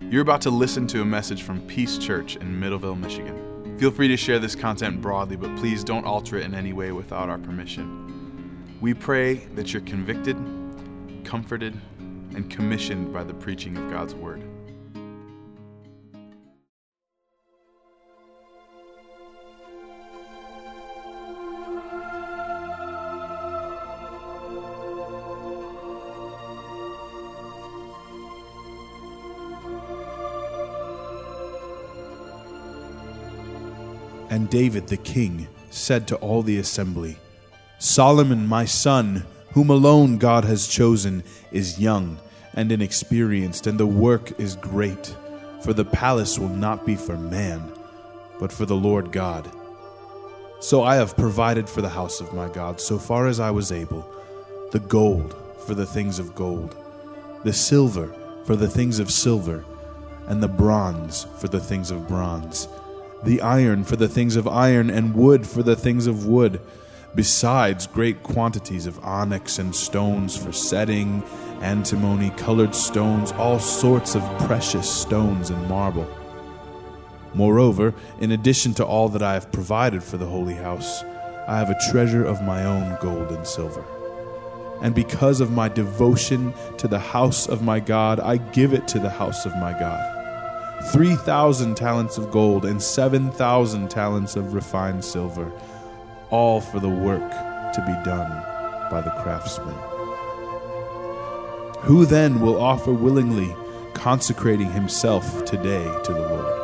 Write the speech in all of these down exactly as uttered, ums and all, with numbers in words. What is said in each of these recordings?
You're about to listen to a message from Peace Church in Middleville, Michigan. Feel free to share this content broadly, but please don't alter it in any way without our permission. We pray that you're convicted, comforted, and commissioned by the preaching of God's Word. And David the king said to all the assembly, Solomon my son, whom alone God has chosen, is young and inexperienced, and the work is great. For the palace will not be for man, but for the Lord God. So I have provided for the house of my God, so far as I was able, the gold for the things of gold, the silver for the things of silver, and the bronze for the things of bronze, the iron for the things of iron, and wood for the things of wood, besides great quantities of onyx and stones for setting, antimony, colored stones, all sorts of precious stones and marble. Moreover, in addition to all that I have provided for the holy house, I have a treasure of my own gold and silver. And because of my devotion to the house of my God, I give it to the house of my God. Three thousand talents of gold and seven thousand talents of refined silver, all for the work to be done by the craftsmen. Who then will offer willingly, consecrating himself today to the Lord?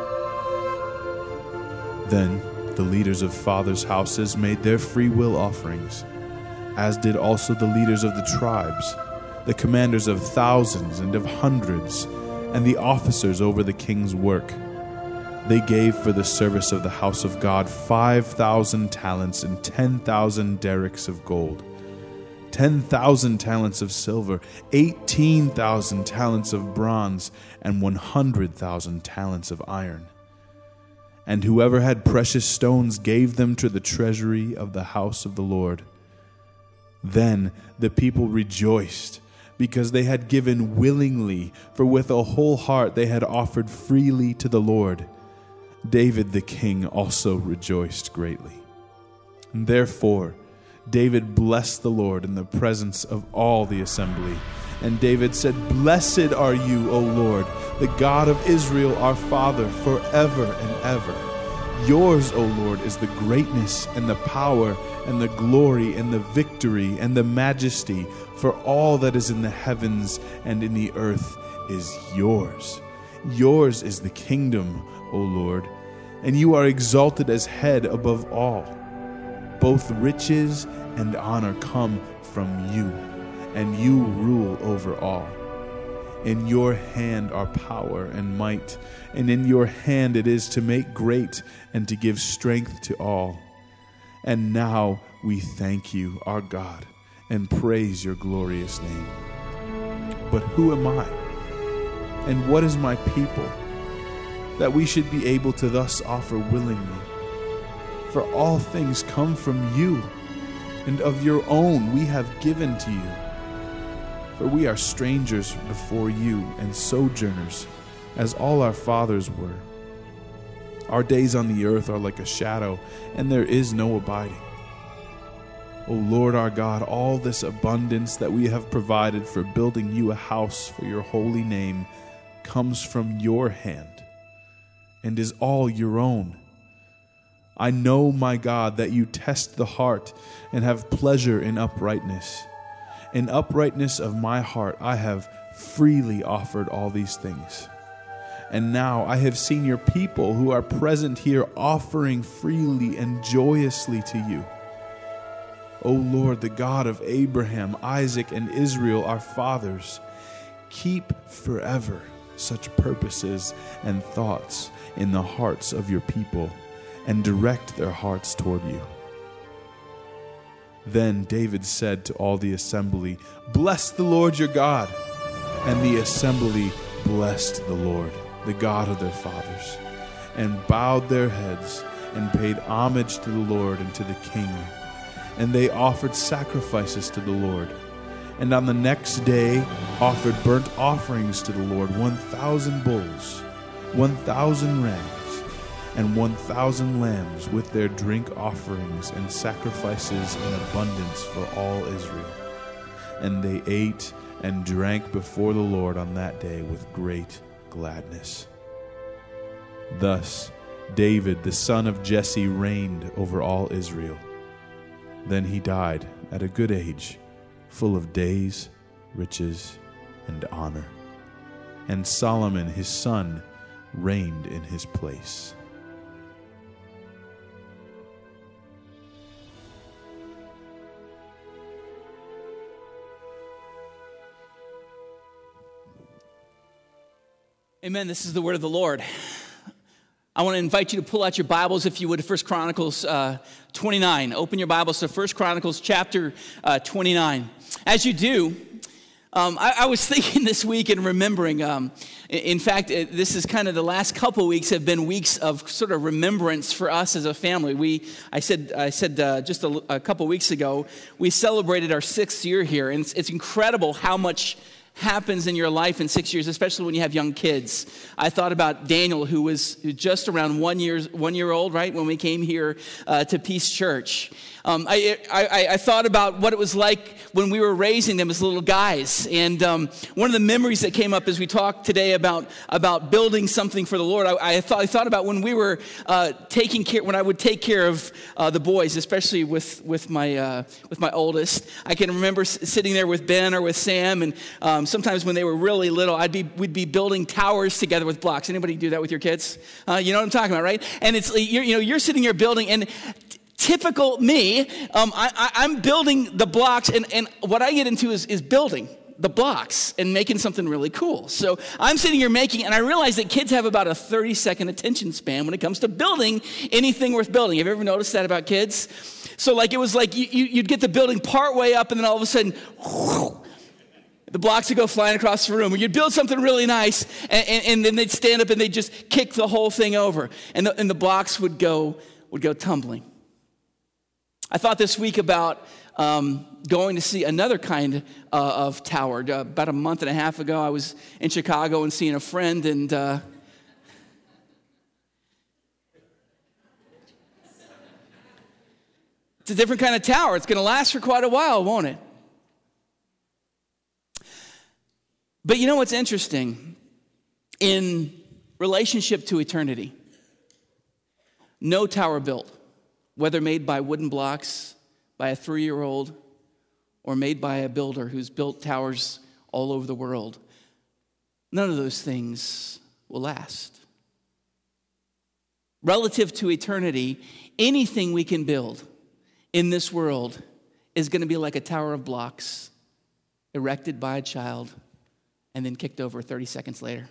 Then the leaders of fathers' houses made their free will offerings, as did also the leaders of the tribes, the commanders of thousands and of hundreds, and the officers over the king's work. They gave for the service of the house of God five thousand talents and ten thousand derricks of gold, ten thousand talents of silver, eighteen thousand talents of bronze, and one hundred thousand talents of iron. And whoever had precious stones gave them to the treasury of the house of the Lord. Then the people rejoiced, because they had given willingly, for with a whole heart they had offered freely to the Lord. David the king also rejoiced greatly. And therefore David blessed the Lord in the presence of all the assembly. And David said, Blessed are you, O Lord, the God of Israel our Father, forever and ever. Yours, O Lord, is the greatness and the power and the glory and the victory and the majesty, for all that is in the heavens and in the earth is yours. Yours is the kingdom, O Lord, and you are exalted as head above all. Both riches and honor come from you, and you rule over all. In your hand are power and might, and in your hand it is to make great and to give strength to all. And now we thank you, our God, and praise your glorious name. But who am I? And what is my people, that we should be able to thus offer willingly? For all things come from you, and of your own we have given to you. For we are strangers before you and sojourners, as all our fathers were. Our days on the earth are like a shadow, and there is no abiding. O Lord our God, all this abundance that we have provided for building you a house for your holy name comes from your hand, and is all your own. I know, my God, that you test the heart and have pleasure in uprightness. In uprightness of my heart I have freely offered all these things. And now I have seen your people who are present here offering freely and joyously to you. O Lord, the God of Abraham, Isaac, and Israel, our fathers, keep forever such purposes and thoughts in the hearts of your people, and direct their hearts toward you. Then David said to all the assembly, Bless the Lord your God. And the assembly blessed the Lord, the God of their fathers, and bowed their heads and paid homage to the Lord and to the king. And they offered sacrifices to the Lord, and on the next day offered burnt offerings to the Lord, one thousand bulls, one thousand rams, and one thousand lambs with their drink offerings and sacrifices in abundance for all Israel. And they ate and drank before the Lord on that day with great gladness. Thus David, the son of Jesse, reigned over all Israel. Then he died at a good age, full of days, riches, and honor. And Solomon his son reigned in his place. Amen. This is the word of the Lord. I want to invite you to pull out your Bibles, if you would, to First Chronicles uh, twenty-nine. Open your Bibles to First Chronicles chapter uh, twenty-nine. As you do, um, I, I was thinking this week and remembering, um, in fact, it, this is kind of the last couple weeks have been weeks of sort of remembrance for us as a family. We, I said, I said uh, just a, a couple weeks ago, we celebrated our sixth year here, and it's, it's incredible how much happens in your life in six years, especially when you have young kids. I thought about Daniel, who was just around one year, one year old, right, when we came here uh, to Peace Church. Um, I, I, I thought about what it was like when we were raising them as little guys. And um, one of the memories that came up as we talked today about, about building something for the Lord, I, I, thought, I thought about when we were uh, taking care, when I would take care of uh, the boys, especially with, with, my, uh, with my oldest. I can remember s- sitting there with Ben or with Sam, and um, sometimes when they were really little, I'd be, we'd be building towers together with blocks. Anybody do that with your kids? Uh, you know what I'm talking about, right? And it's, you're, you know, you're sitting here building, and typical me, um, I, I, I'm building the blocks, and, and what I get into is, is building the blocks and making something really cool. So I'm sitting here making, and I realize that kids have about a thirty second attention span when it comes to building anything worth building. Have you ever noticed that about kids? So like it was like you, you, you'd get the building part way up, and then all of a sudden, whoosh, the blocks would go flying across the room. Or you'd build something really nice, and, and, and then they'd stand up and they'd just kick the whole thing over, and the, and the blocks would go would go tumbling. I thought this week about um, going to see another kind uh, of tower. Uh, about a month and a half ago, I was in Chicago and seeing a friend, and uh, it's a different kind of tower. It's going to last for quite a while, won't it? But you know what's interesting? In relationship to eternity, no tower built, whether made by wooden blocks, by a three-year-old, or made by a builder who's built towers all over the world, none of those things will last. Relative to eternity, anything we can build in this world is going to be like a tower of blocks erected by a child and then kicked over thirty seconds later.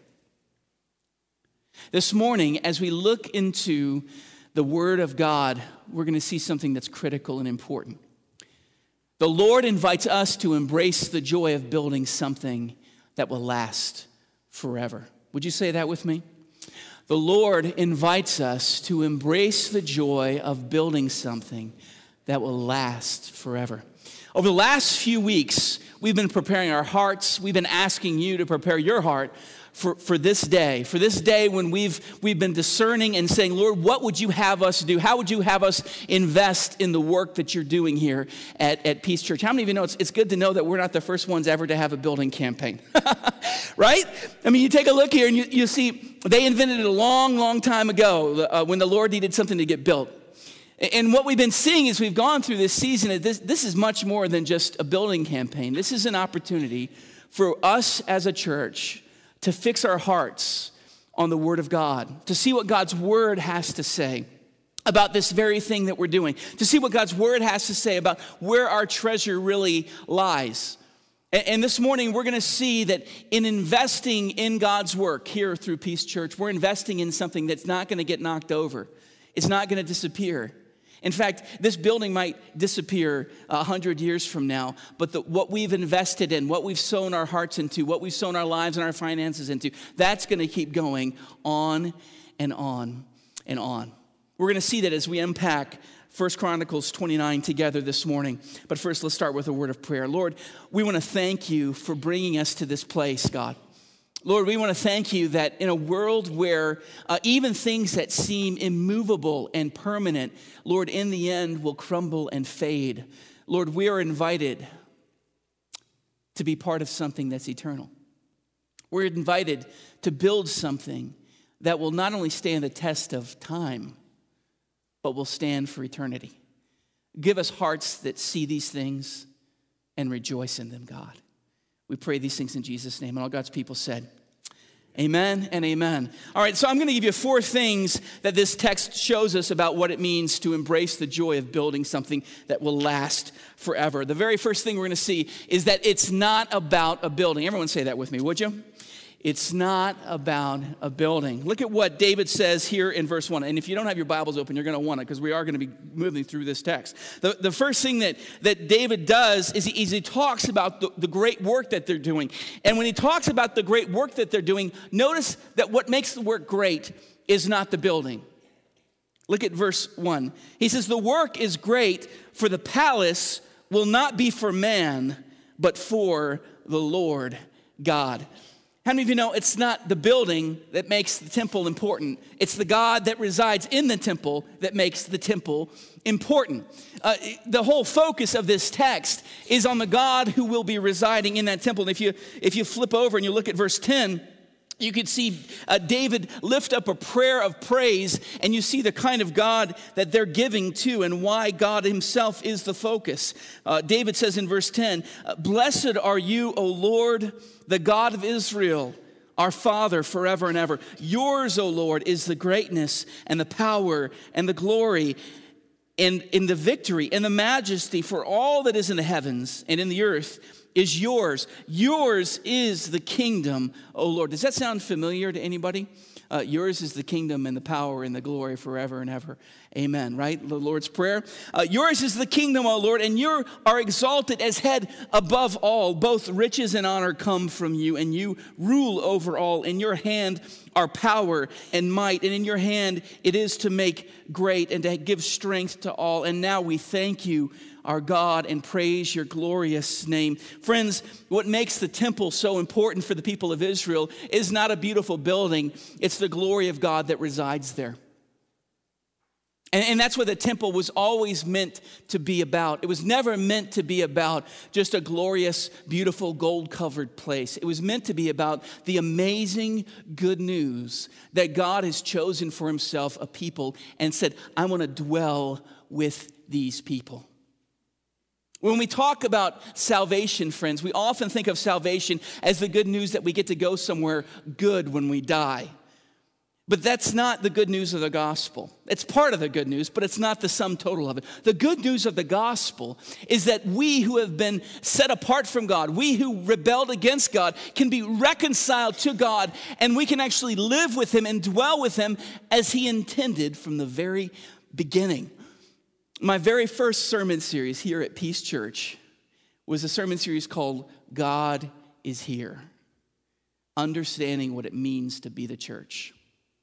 This morning, as we look into the Word of God, we're going to see something that's critical and important. The Lord invites us to embrace the joy of building something that will last forever. Would you say that with me? The Lord invites us to embrace the joy of building something that will last forever. Over the last few weeks, we've been preparing our hearts. We've been asking you to prepare your heart for, for this day, for this day when we've, we've been discerning and saying, Lord, what would you have us do? How would you have us invest in the work that you're doing here at, at Peace Church? How many of you know it's, it's good to know that we're not the first ones ever to have a building campaign, right? I mean, you take a look here and you, you see they invented it a long, long time ago uh, when the Lord needed something to get built. And what we've been seeing as we've gone through this season, this, this is much more than just a building campaign. This is an opportunity for us as a church to fix our hearts on the Word of God, to see what God's Word has to say about this very thing that we're doing, to see what God's Word has to say about where our treasure really lies. And, and this morning, we're going to see that in investing in God's work here through Peace Church, we're investing in something that's not going to get knocked over. It's not going to disappear. In fact, this building might disappear a hundred years from now, but the, what we've invested in, what we've sown our hearts into, what we've sown our lives and our finances into, that's going to keep going on and on and on. We're going to see that as we unpack First Chronicles twenty-nine together this morning. But first, let's start with a word of prayer. Lord, we want to thank you for bringing us to this place, God. Lord, we want to thank you that in a world where uh, even things that seem immovable and permanent, Lord, in the end will crumble and fade. Lord, we are invited to be part of something that's eternal. We're invited to build something that will not only stand the test of time, but will stand for eternity. Give us hearts that see these things and rejoice in them, God. We pray these things in Jesus' name. And all God's people said, amen and amen. All right, so I'm going to give you four things that this text shows us about what it means to embrace the joy of building something that will last forever. The very first thing we're going to see is that it's not about a building. Everyone say that with me, would you? It's not about a building. Look at what David says here in verse one. And if you don't have your Bibles open, you're going to want it because we are going to be moving through this text. The, the first thing that, that David does is he, is he talks about the, the great work that they're doing. And when he talks about the great work that they're doing, notice that what makes the work great is not the building. Look at verse one. He says, the work is great, for the palace will not be for man, but for the Lord God. How many of you know it's not the building that makes the temple important? It's the God that resides in the temple that makes the temple important. Uh, the whole focus of this text is on the God who will be residing in that temple. And if you, if you flip over and you look at verse ten, you could see uh, David lift up a prayer of praise, and you see the kind of God that they're giving to and why God himself is the focus. Uh, David says in verse ten, blessed are you, O Lord, the God of Israel, our Father forever and ever. Yours, O Lord, is the greatness and the power and the glory and in the victory and the majesty, for all that is in the heavens and in the earth is yours. Yours is the kingdom, O Lord. Does that sound familiar to anybody? Uh, yours is the kingdom and the power and the glory forever and ever. Amen, right? The Lord's Prayer. Uh, yours is the kingdom, O Lord, and you are exalted as head above all. Both riches and honor come from you, and you rule over all. In your hand are power and might, and in your hand it is to make great and to give strength to all. And now we thank you, our God, and praise your glorious name. Friends, what makes the temple so important for the people of Israel is not a beautiful building. It's the glory of God that resides there. And, and that's what the temple was always meant to be about. It was never meant to be about just a glorious, beautiful, gold-covered place. It was meant to be about the amazing good news that God has chosen for himself a people and said, I want to dwell with these people. When we talk about salvation, friends, we often think of salvation as the good news that we get to go somewhere good when we die. But that's not the good news of the gospel. It's part of the good news, but it's not the sum total of it. The good news of the gospel is that we who have been set apart from God, we who rebelled against God, can be reconciled to God, and we can actually live with him and dwell with him as he intended from the very beginning. My very first sermon series here at Peace Church was a sermon series called God is Here, understanding what it means to be the church.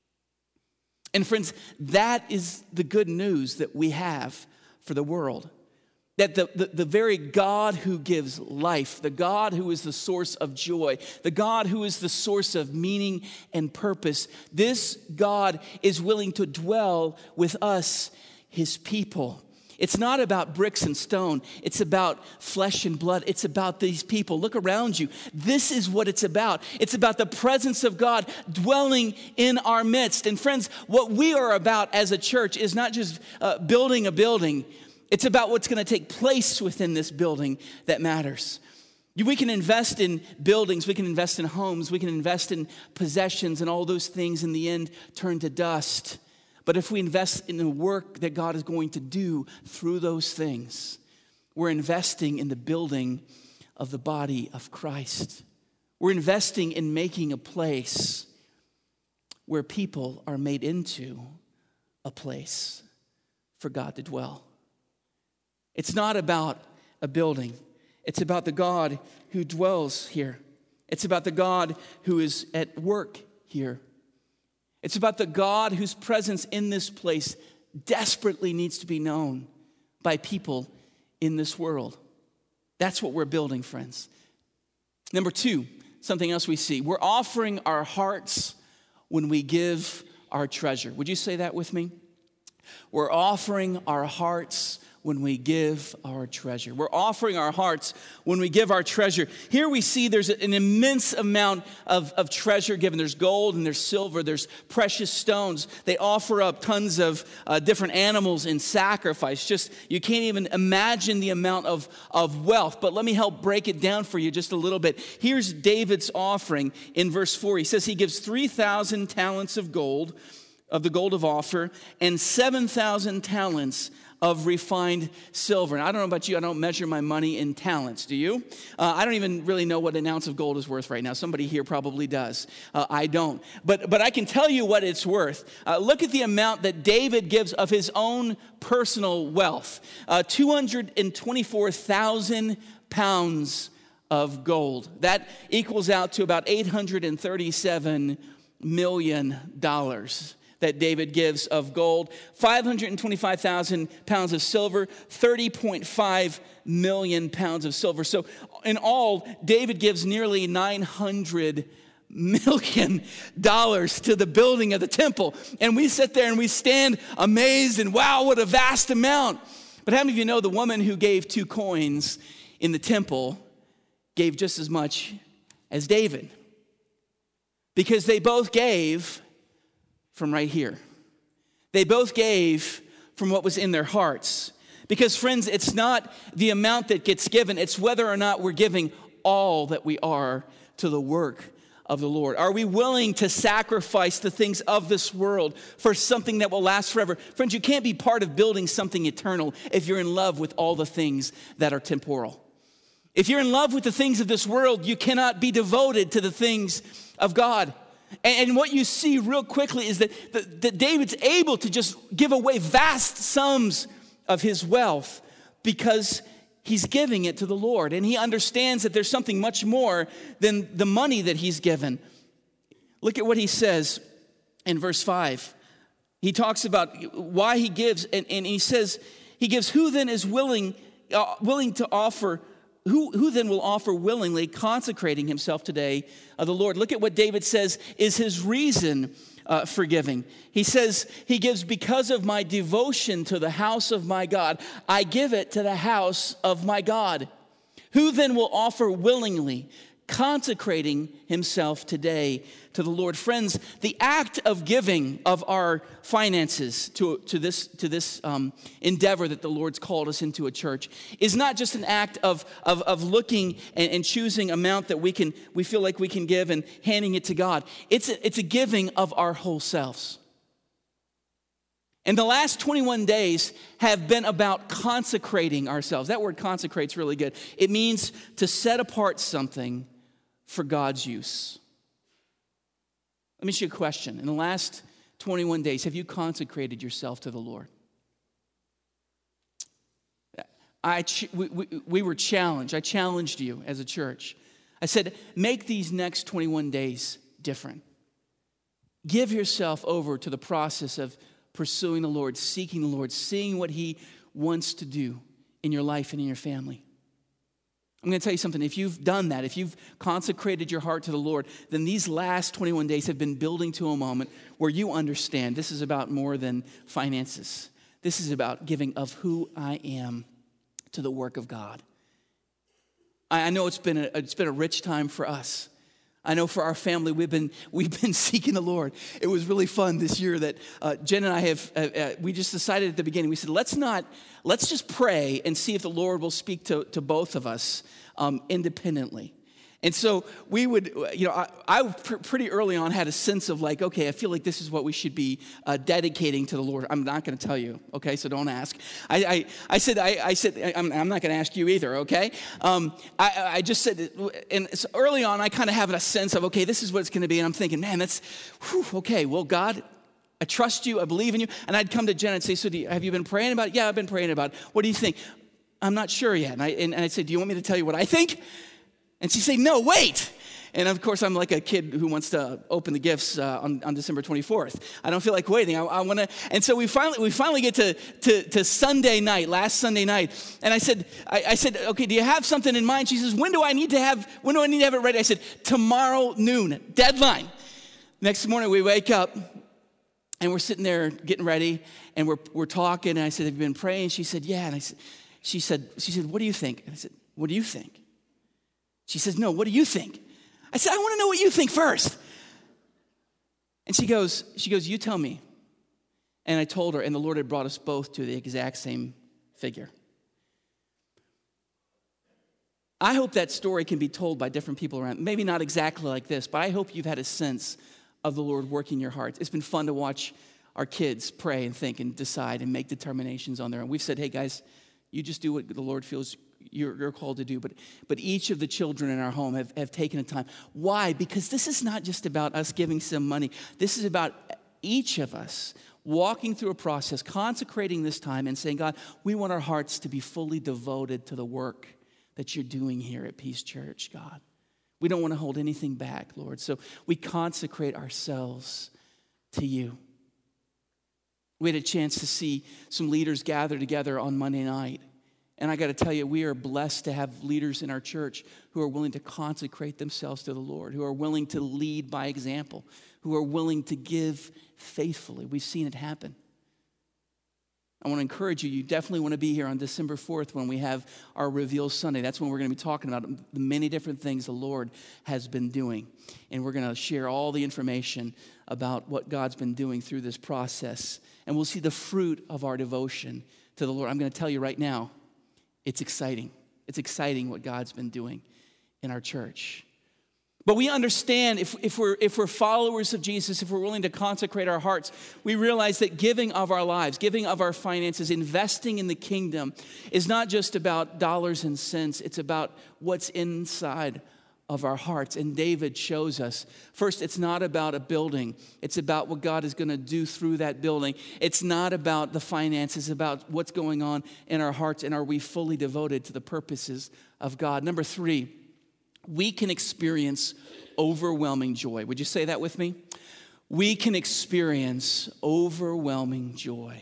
And friends, that is the good news that we have for the world. That the, the, the very God who gives life, the God who is the source of joy, the God who is the source of meaning and purpose, this God is willing to dwell with us, his people. It's not about bricks and stone. It's about flesh and blood. It's about these people. Look around you. This is what it's about. It's about the presence of God dwelling in our midst. And friends, what we are about as a church is not just uh, building a building. It's about what's going to take place within this building that matters. We can invest in buildings. We can invest in homes. We can invest in possessions, and all those things in the end turn to dust. But if we invest in the work that God is going to do through those things, we're investing in the building of the body of Christ. We're investing in making a place where people are made into a place for God to dwell. It's not about a building. It's about the God who dwells here. It's about the God who is at work here. It's about the God whose presence in this place desperately needs to be known by people in this world. That's what we're building, friends. Number two, something else we see. We're offering our hearts when we give our treasure. Would you say that with me? We're offering our hearts when we give our treasure. We're offering our hearts when we give our treasure. Here we see there's an immense amount of, of treasure given. There's gold and there's silver. There's precious stones. They offer up tons of uh, different animals in sacrifice. Just, you can't even imagine the amount of, of wealth. But let me help break it down for you just a little bit. Here's David's offering in verse four. He says he gives three thousand talents of gold, of the gold of Ophir, and seven thousand talents of refined silver. And I don't know about you, I don't measure my money in talents. Do you? Uh, I don't even really know what an ounce of gold is worth right now. Somebody here probably does. Uh, I don't. But but I can tell you what it's worth. Uh, look at the amount that David gives of his own personal wealth. Uh, two hundred twenty-four thousand pounds of gold. That equals out to about eight hundred thirty-seven million dollars. That David gives of gold, five hundred twenty-five thousand pounds of silver, thirty point five million pounds of silver. So in all, David gives nearly nine hundred million dollars to the building of the temple. And we sit there and we stand amazed and wow, what a vast amount. But how many of you know the woman who gave two coins in the temple gave just as much as David? Because they both gave from right here. They both gave from what was in their hearts. Because friends, it's not the amount that gets given, it's whether or not we're giving all that we are to the work of the Lord. Are we willing to sacrifice the things of this world for something that will last forever? Friends, you can't be part of building something eternal if you're in love with all the things that are temporal. If you're in love with the things of this world, you cannot be devoted to the things of God. And what you see real quickly is that, that David's able to just give away vast sums of his wealth because he's giving it to the Lord. And he understands that there's something much more than the money that he's given. Look at what he says in verse five. He talks about why he gives, and, and he says, he gives, who then is willing, uh, willing to offer Who, who then will offer willingly, consecrating himself today of the Lord? Look at what David says is his reason uh, for giving. He says, he gives because of my devotion to the house of my God. I give it to the house of my God. Who then will offer willingly, consecrating himself today to the Lord? Friends, the act of giving of our finances to, to this, to this um, endeavor that the Lord's called us into a church is not just an act of, of, of looking and, and choosing amount that we can we feel like we can give and handing it to God. It's a, it's a giving of our whole selves. And the last twenty-one days have been about consecrating ourselves. That word consecrate's really good. It means to set apart something for God's use. Let me ask you a question. In the last twenty-one days, have you consecrated yourself to the Lord? I, we, we, we were challenged. I challenged you as a church. I said, make these next twenty-one days different. Give yourself over to the process of pursuing the Lord, seeking the Lord, seeing what He wants to do in your life and in your family. I'm going to tell you something. If you've done that, if you've consecrated your heart to the Lord, then these last twenty-one days have been building to a moment where you understand this is about more than finances. This is about giving of who I am to the work of God. I know it's been a, it's been a rich time for us. I know for our family, we've been we've been seeking the Lord. It was really fun this year that uh, Jen and I have. Uh, uh, we just decided at the beginning. We said, let's not let's just pray and see if the Lord will speak to to both of us um, independently. And so we would, you know, I, I pr- pretty early on had a sense of like, okay, I feel like this is what we should be uh, dedicating to the Lord. I'm not going to tell you, okay, so don't ask. I I, I said, I, I said, I'm, I'm not going to ask you either, okay? Um, I, I just said, and so early on, I kind of have a sense of, okay, this is what it's going to be. And I'm thinking, man, that's, whew, okay, well, God, I trust you, I believe in you. And I'd come to Jen and say, so do you, have you been praying about it? Yeah, I've been praying about it. What do you think? I'm not sure yet. And, I, and, and I'd say, do you want me to tell you what I think? And she'd say, no, wait. And of course, I'm like a kid who wants to open the gifts uh, on, on December twenty-fourth. I don't feel like waiting. I, I want to. And so we finally we finally get to, to to Sunday night, last Sunday night. And I said, I, I said, okay, do you have something in mind? She says, when do I need to have when do I need to have it ready? I said, tomorrow noon, deadline. Next morning we wake up and we're sitting there getting ready and we're we're talking. And I said, have you been praying? She said, yeah. And I said, she said, she said, what do you think? And I said, what do you think? She says, no, what do you think? I said, I want to know what you think first. And she goes, she goes, you tell me. And I told her, and the Lord had brought us both to the exact same figure. I hope that story can be told by different people around. Maybe not exactly like this, but I hope you've had a sense of the Lord working in your hearts. It's been fun to watch our kids pray and think and decide and make determinations on their own. We've said, hey, guys, you just do what the Lord feels you're, you're called to do. But, but each of the children in our home have, have taken the time. Why? Because this is not just about us giving some money. This is about each of us walking through a process, consecrating this time and saying, God, we want our hearts to be fully devoted to the work that you're doing here at Peace Church, God. We don't want to hold anything back, Lord. So we consecrate ourselves to you. We had a chance to see some leaders gather together on Monday night. And I got to tell you, we are blessed to have leaders in our church who are willing to consecrate themselves to the Lord, who are willing to lead by example, who are willing to give faithfully. We've seen it happen. I want to encourage you, you definitely want to be here on December fourth when we have our Reveal Sunday. That's when we're going to be talking about the many different things the Lord has been doing. And we're going to share all the information about what God's been doing through this process. And we'll see the fruit of our devotion to the Lord. I'm going to tell you right now, it's exciting. It's exciting what God's been doing in our church. But we understand if, if, we're, if we're followers of Jesus, if we're willing to consecrate our hearts, we realize that giving of our lives, giving of our finances, investing in the kingdom is not just about dollars and cents. It's about what's inside of our hearts. And David shows us, first, it's not about a building. It's about what God is going to do through that building. It's not about the finances, it's about what's going on in our hearts, and are we fully devoted to the purposes of God. Number three, we can experience overwhelming joy. Would you say that with me? We can experience overwhelming joy.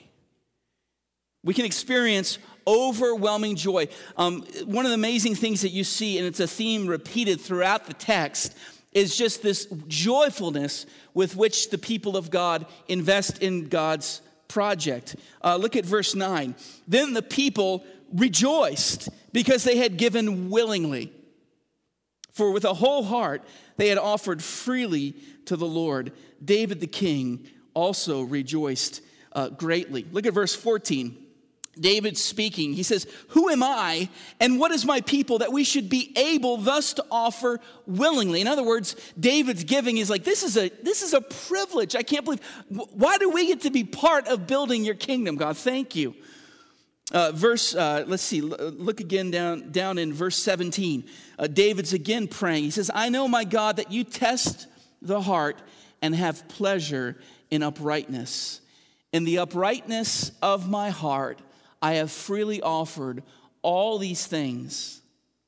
We can experience overwhelming joy. Um, one of the amazing things that you see, and it's a theme repeated throughout the text, is just this joyfulness with which the people of God invest in God's project. Uh, look at verse nine. Then the people rejoiced because they had given willingly. For with a whole heart they had offered freely to the Lord. David the king also rejoiced uh, greatly. Look at verse fourteen. David speaking, he says, who am I and what is my people that we should be able thus to offer willingly? In other words, David's giving is like, this is a this is a privilege. I can't believe, why do we get to be part of building your kingdom, God? Thank you. Uh, verse, uh, let's see, look again down, down in verse seventeen. Uh, David's again praying. He says, I know, my God, that you test the heart and have pleasure in uprightness. In the uprightness of my heart, I have freely offered all these things.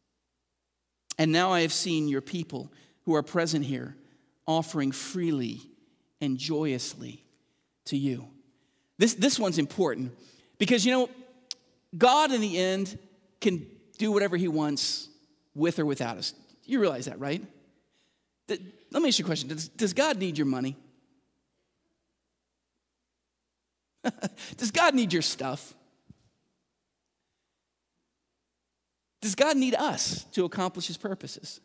And now I have seen your people who are present here offering freely and joyously to you. This, this one's important because, you know, God in the end can do whatever he wants with or without us. You realize that, right? Let me ask you a question. Does, does God need your money? Does God need your stuff? Does God need us to accomplish his purposes?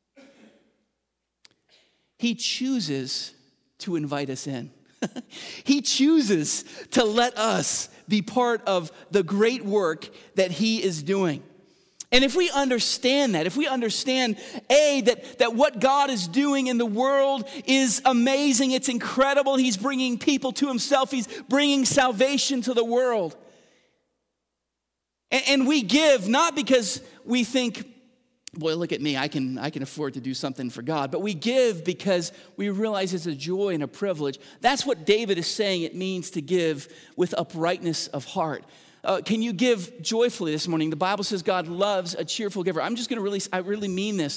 He chooses to invite us in. He chooses to let us be part of the great work that he is doing. And if we understand that, if we understand, A, that, that what God is doing in the world is amazing, it's incredible, he's bringing people to himself, he's bringing salvation to the world. And, and we give not because we think, boy, look at me, I can, I can afford to do something for God. But we give because we realize it's a joy and a privilege. That's what David is saying it means to give with uprightness of heart. Uh, can you give joyfully this morning? The Bible says God loves a cheerful giver. I'm just going to really, I really mean this.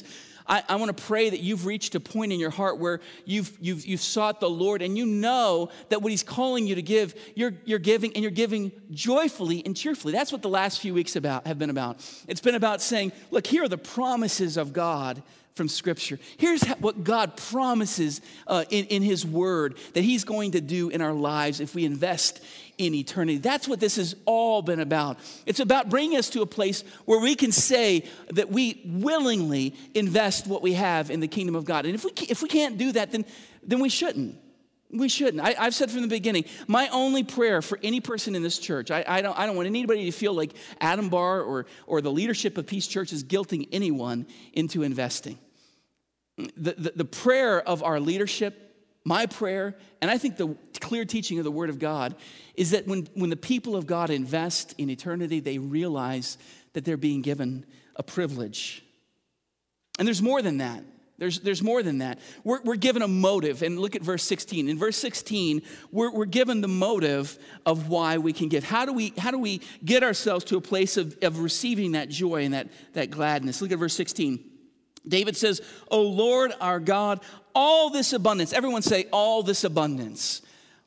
I, I want to pray that you've reached a point in your heart where you've, you've, you've sought the Lord and you know that what he's calling you to give, you're, you're giving, and you're giving joyfully and cheerfully. That's what the last few weeks about have been about. It's been about saying, look, here are the promises of God from Scripture. Here's what God promises uh, in, in his word that he's going to do in our lives if we invest in eternity. That's what this has all been about. It's about bringing us to a place where we can say that we willingly invest what we have in the kingdom of God. And if we if we can't do that, then, then we shouldn't. We shouldn't. I, I've said from the beginning, my only prayer for any person in this church, I, I don't I don't want anybody to feel like Adam Barr or, or the leadership of Peace Church is guilting anyone into investing. The, the, the prayer of our leadership, my prayer, and I think the clear teaching of the Word of God is that when, when the people of God invest in eternity, they realize that they're being given a privilege. And there's more than that. There's, there's more than that. We're, we're given a motive, and look at verse sixteen. In verse sixteen, we're, we're given the motive of why we can give. How do we, how do we get ourselves to a place of, of receiving that joy and that, that gladness? Look at verse sixteen. David says, O Lord our God, all this abundance. Everyone say, all this abundance.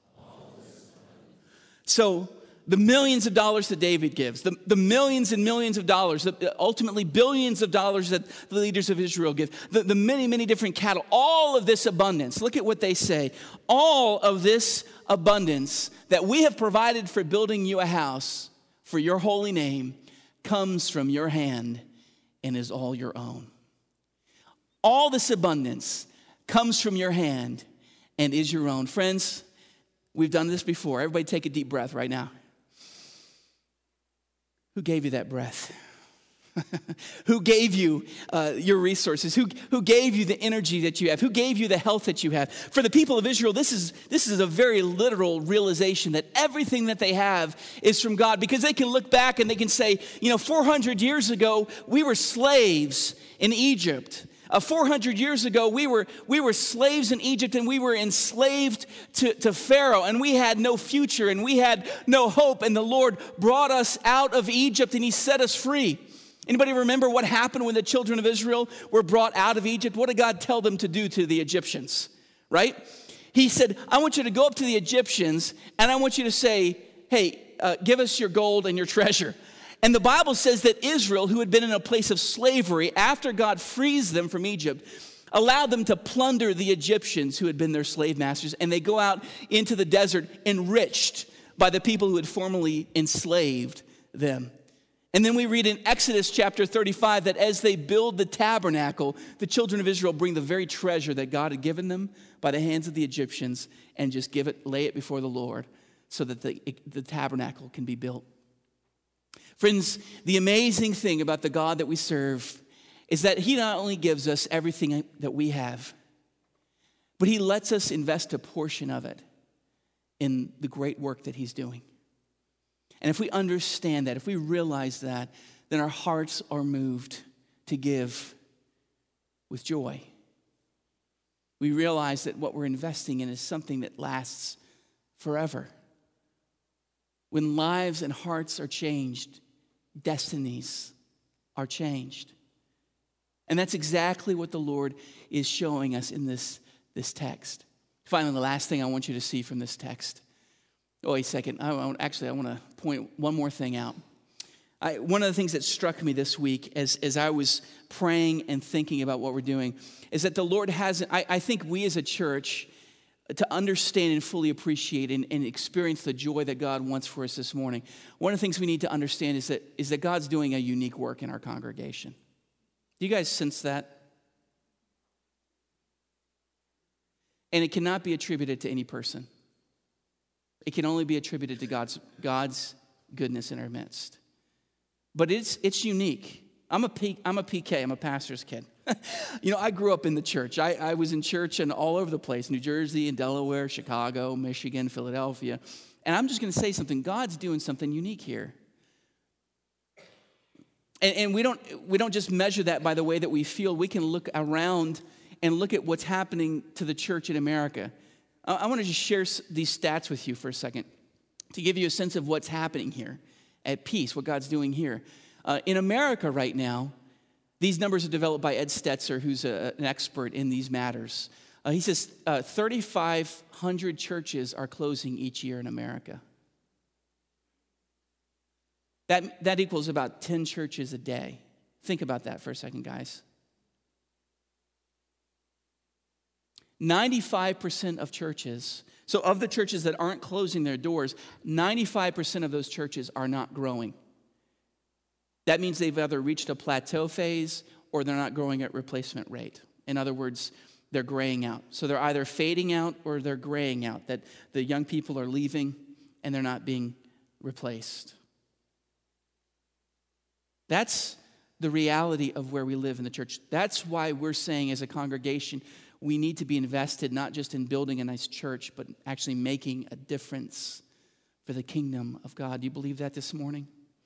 So the millions of dollars that David gives, the, the millions and millions of dollars, the, ultimately billions of dollars that the leaders of Israel give, the, the many, many different cattle, all of this abundance. Look at what they say. All of this abundance that we have provided for building you a house for your holy name comes from your hand and is all your own. All this abundance comes from your hand and is your own. Friends, we've done this before. Everybody take a deep breath right now. Who gave you that breath? Who gave you uh, your resources? Who, who gave you the energy that you have? Who gave you the health that you have? For the people of Israel, this is, this is a very literal realization that everything that they have is from God, because they can look back and they can say, you know, four hundred years ago, we were slaves in Egypt. Uh, four hundred years ago, we were we were slaves in Egypt, and we were enslaved to, to Pharaoh, and we had no future, and we had no hope, and the Lord brought us out of Egypt, and he set us free. Anybody remember what happened when the children of Israel were brought out of Egypt? What did God tell them to do to the Egyptians, right? He said, I want you to go up to the Egyptians, and I want you to say, hey, uh, give us your gold and your treasure. And the Bible says that Israel, who had been in a place of slavery, after God frees them from Egypt, allowed them to plunder the Egyptians who had been their slave masters. And they go out into the desert enriched by the people who had formerly enslaved them. And then we read in Exodus chapter thirty-five that as they build the tabernacle, the children of Israel bring the very treasure that God had given them by the hands of the Egyptians and just give it, lay it before the Lord so that the, the tabernacle can be built. Friends, the amazing thing about the God that we serve is that he not only gives us everything that we have, but he lets us invest a portion of it in the great work that he's doing. And if we understand that, if we realize that, then our hearts are moved to give with joy. We realize that what we're investing in is something that lasts forever. When lives and hearts are changed, destinies are changed. And that's exactly what the Lord is showing us in this, this text. Finally, the last thing I want you to see from this text. Oh, wait a second. I want, actually, I want to point one more thing out. I, one of the things that struck me this week as, as I was praying and thinking about what we're doing is that the Lord hasn't, I, I think we as a church, to understand and fully appreciate and, and experience the joy that God wants for us this morning, one of the things we need to understand is that, is that God's doing a unique work in our congregation. Do you guys sense that? And it cannot be attributed to any person. It can only be attributed to God's, God's goodness in our midst. But it's, it's unique. I'm a, P, I'm a P K, I'm a pastor's kid. You know, I grew up in the church. I, I was in church and all over the place, New Jersey and Delaware, Chicago, Michigan, Philadelphia. And I'm just going to say something. God's doing something unique here. And, and we don't we don't just measure that by the way that we feel. We can look around and look at what's happening to the church in America. I, I want to just share these stats with you for a second to give you a sense of what's happening here at Peace, what God's doing here. Uh, in America right now, These numbers are developed by Ed Stetzer, who's a, an expert in these matters. Uh, he says uh, thirty-five hundred churches are closing each year in America. That, that equals about ten churches a day. Think about that for a second, guys. ninety-five percent of churches, so of the churches that aren't closing their doors, ninety-five percent of those churches are not growing. That means they've either reached a plateau phase or they're not growing at replacement rate. In other words, they're graying out. So they're either fading out or they're graying out, that the young people are leaving and they're not being replaced. That's the reality of where we live in the church. That's why we're saying as a congregation, we need to be invested not just in building a nice church, but actually making a difference for the kingdom of God. Do you believe that this morning?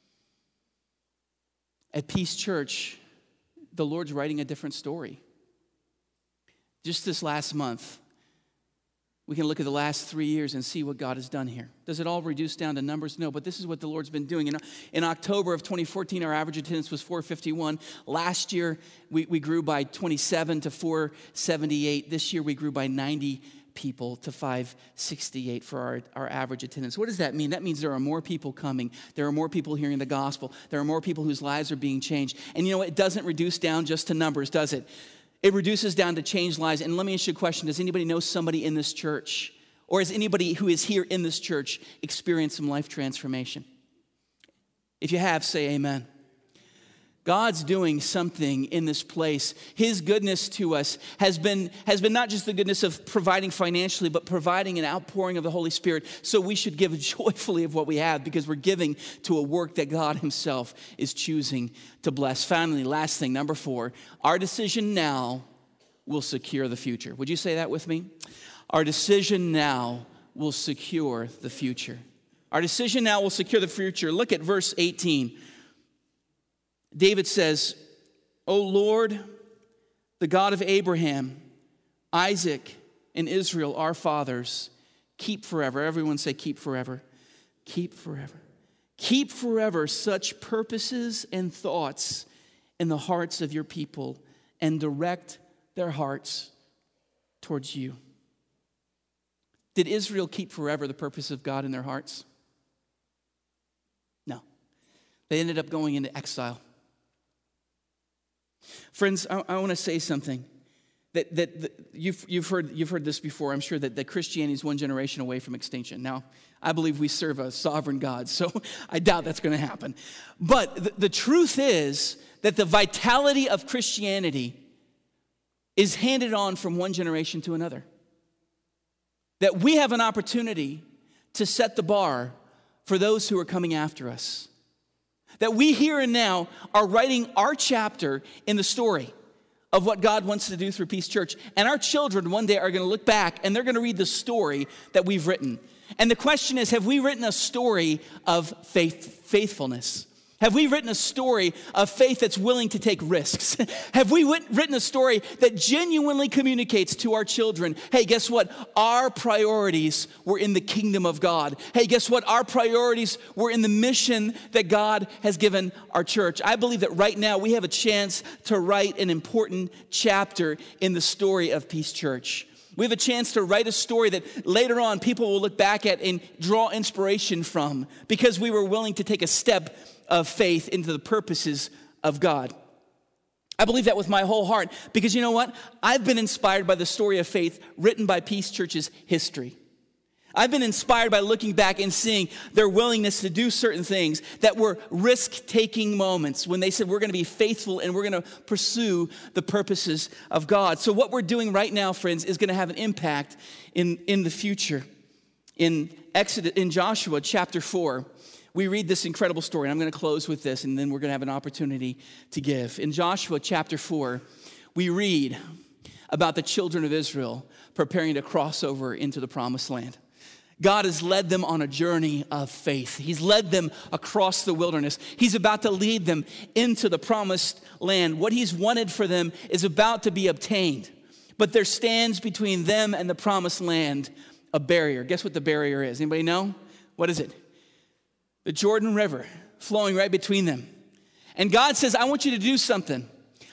At Peace Church, the Lord's writing a different story. Just this last month, we can look at the last three years and see what God has done here. Does it all reduce down to numbers? No, but this is what the Lord's been doing. In, in October of twenty fourteen, our average attendance was four fifty-one. Last year, we, we grew by twenty-seven to four seventy-eight. This year, we grew by ninety people to five sixty-eight for our, our average attendance. What does that mean? That means there are more people coming. There are more people hearing the gospel. There are more people whose lives are being changed. And you know what? It doesn't reduce down just to numbers, does it? It reduces down to changed lives. And let me ask you a question. Does anybody know somebody in this church, or has anybody who is here in this church experienced some life transformation? If you have, say amen. God's doing something in this place. His goodness to us has been, has been not just the goodness of providing financially, but providing an outpouring of the Holy Spirit. So we should give joyfully of what we have because we're giving to a work that God himself is choosing to bless. Finally, last thing, number four, our decision now will secure the future. Would you say that with me? Our decision now will secure the future. Our decision now will secure the future. Look at verse eighteen. David says, O Lord, the God of Abraham, Isaac, and Israel, our fathers, keep forever. Everyone say, keep forever. Keep forever. Keep forever such purposes and thoughts in the hearts of your people and direct their hearts towards you. Did Israel keep forever the purpose of God in their hearts? No. They ended up going into exile. Friends, I, I want to say something. That, that, that you've, you've, heard, you've heard this before, I'm sure, that, that Christianity is one generation away from extinction. Now, I believe we serve a sovereign God, so I doubt that's going to happen. But the, the truth is that the vitality of Christianity is handed on from one generation to another. That we have an opportunity to set the bar for those who are coming after us. That we here and now are writing our chapter in the story of what God wants to do through Peace Church. And our children one day are going to look back and they're going to read the story that we've written. And the question is, have we written a story of faith, faithfulness? Have we written a story of faith that's willing to take risks? Have we written a story that genuinely communicates to our children, hey, guess what? Our priorities were in the kingdom of God. Hey, guess what? Our priorities were in the mission that God has given our church. I believe that right now we have a chance to write an important chapter in the story of Peace Church. We have a chance to write a story that later on people will look back at and draw inspiration from because we were willing to take a step of faith into the purposes of God. I believe that with my whole heart because you know what? I've been inspired by the story of faith written by Peace Church's history. I've been inspired by looking back and seeing their willingness to do certain things that were risk-taking moments when they said we're going to be faithful and we're going to pursue the purposes of God. So what we're doing right now, friends, is going to have an impact in, in the future. In Exodus, in Joshua chapter four, we read this incredible story. And I'm going to close with this, and then we're going to have an opportunity to give. In Joshua chapter four, we read about the children of Israel preparing to cross over into the promised land. God has led them on a journey of faith. He's led them across the wilderness. He's about to lead them into the promised land. What he's wanted for them is about to be obtained. But there stands between them and the promised land a barrier. Guess what the barrier is? Anybody know? What is it? The Jordan River flowing right between them. And God says, I want you to do something.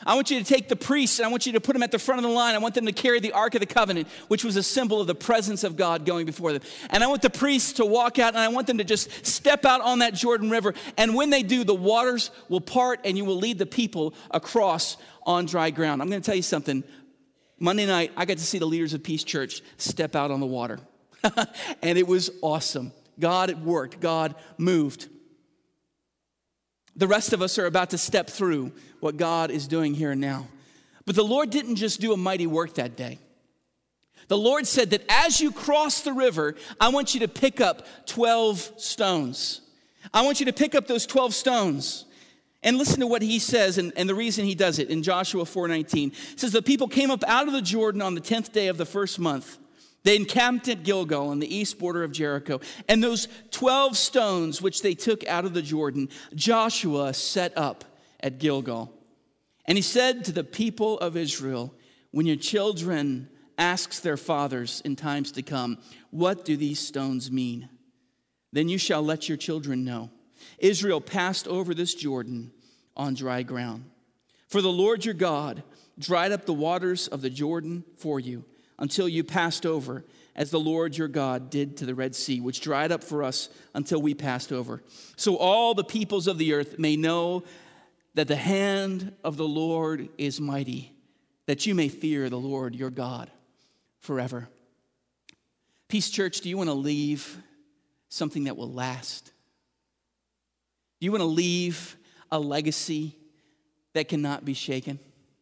I want you to take the priests and I want you to put them at the front of the line. I want them to carry the Ark of the Covenant, which was a symbol of the presence of God going before them. And I want the priests to walk out and I want them to just step out on that Jordan River. And when they do, the waters will part and you will lead the people across on dry ground. I'm going to tell you something. Monday night, I got to see the leaders of Peace Church step out on the water. And it was awesome. God worked. God moved. The rest of us are about to step through what God is doing here and now. But the Lord didn't just do a mighty work that day. The Lord said that as you cross the river, I want you to pick up twelve stones. I want you to pick up those twelve stones. And listen to what he says and, and the reason he does it in Joshua four nineteen. It says, the people came up out of the Jordan on the tenth day of the first month. They encamped at Gilgal on the east border of Jericho. And those twelve stones which they took out of the Jordan, Joshua set up at Gilgal. And he said to the people of Israel, when your children asks their fathers in times to come, what do these stones mean? Then you shall let your children know. Israel passed over this Jordan on dry ground. For the Lord your God dried up the waters of the Jordan for you until you passed over, as the Lord your God did to the Red Sea, which dried up for us until we passed over. So all the peoples of the earth may know that the hand of the Lord is mighty, that you may fear the Lord your God forever. Peace Church, do you want to leave something that will last? Do you want to leave a legacy that cannot be shaken?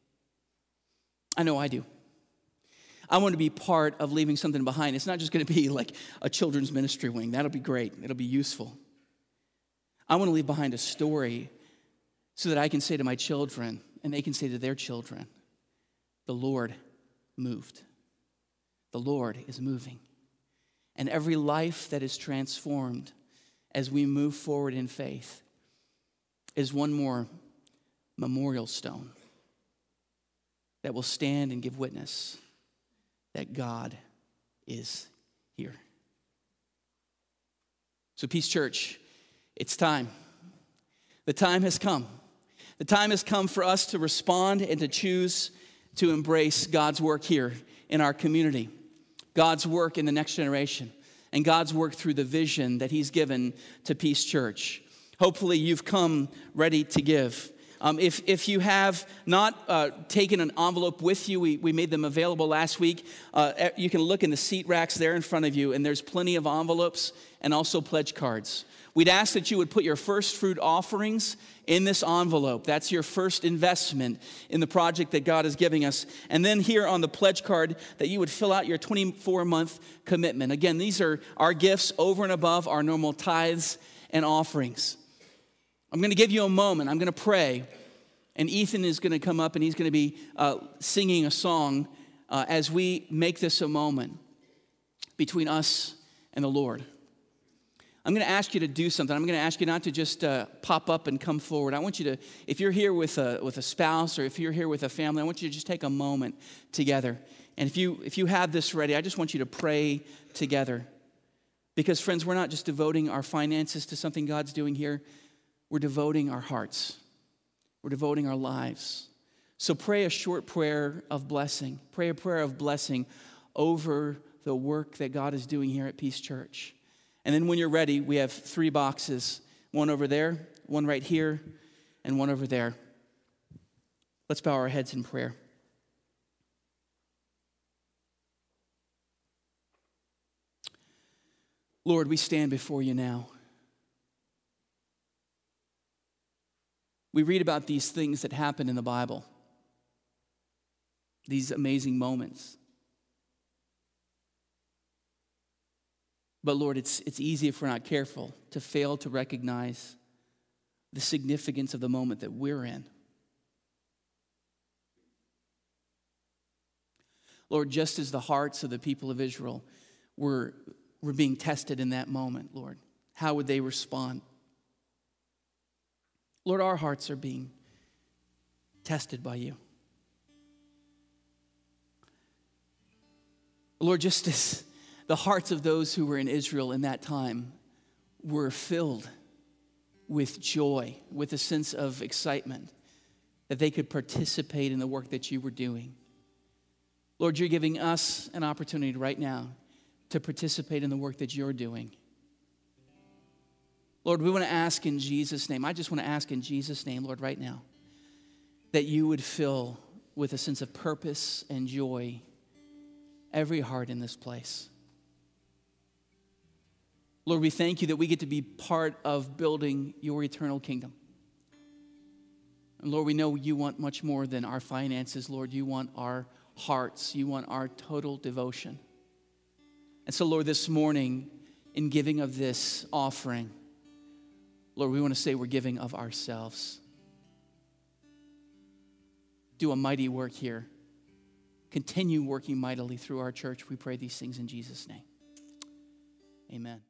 I know I do. I want to be part of leaving something behind. It's not just going to be like a children's ministry wing. That'll be great. It'll be useful. I want to leave behind a story so that I can say to my children, and they can say to their children, the Lord moved. The Lord is moving. And every life that is transformed as we move forward in faith is one more memorial stone that will stand and give witness that God is here. So Peace Church, it's time. The time has come. The time has come for us to respond and to choose to embrace God's work here in our community, God's work in the next generation, and God's work through the vision that he's given to Peace Church. Hopefully you've come ready to give. Um, if, if you have not uh, taken an envelope with you, we, we made them available last week. Uh, you can look in the seat racks there in front of you, and there's plenty of envelopes and also pledge cards. We'd ask that you would put your first fruit offerings in this envelope. That's your first investment in the project that God is giving us. And then here on the pledge card, that you would fill out your twenty-four month commitment. Again, these are our gifts over and above our normal tithes and offerings. I'm going to give you a moment. I'm going to pray. And Ethan is going to come up and he's going to be uh, singing a song uh, as we make this a moment between us and the Lord. I'm going to ask you to do something. I'm going to ask you not to just uh, pop up and come forward. I want you to, if you're here with a, with a spouse or if you're here with a family, I want you to just take a moment together. And if you, if you have this ready, I just want you to pray together. Because friends, we're not just devoting our finances to something God's doing here. We're devoting our hearts. We're devoting our lives. So pray a short prayer of blessing. Pray a prayer of blessing over the work that God is doing here at Peace Church. And then when you're ready, we have three boxes. One over there, one right here, and one over there. Let's bow our heads in prayer. Lord, we stand before you now. We read about these things that happen in the Bible, these amazing moments. But Lord, it's, it's easy if we're not careful to fail to recognize the significance of the moment that we're in. Lord, just as the hearts of the people of Israel were, were being tested in that moment, Lord, how would they respond? Lord, our hearts are being tested by you. Lord, just as the hearts of those who were in Israel in that time were filled with joy, with a sense of excitement, that they could participate in the work that you were doing. Lord, you're giving us an opportunity right now to participate in the work that you're doing. Lord, we want to ask in Jesus' name, I just want to ask in Jesus' name, Lord, right now, that you would fill with a sense of purpose and joy every heart in this place. Lord, we thank you that we get to be part of building your eternal kingdom. And Lord, we know you want much more than our finances. Lord, you want our hearts. You want our total devotion. And so, Lord, this morning, in giving of this offering, Lord, we want to say we're giving of ourselves. Do a mighty work here. Continue working mightily through our church. We pray these things in Jesus' name. Amen.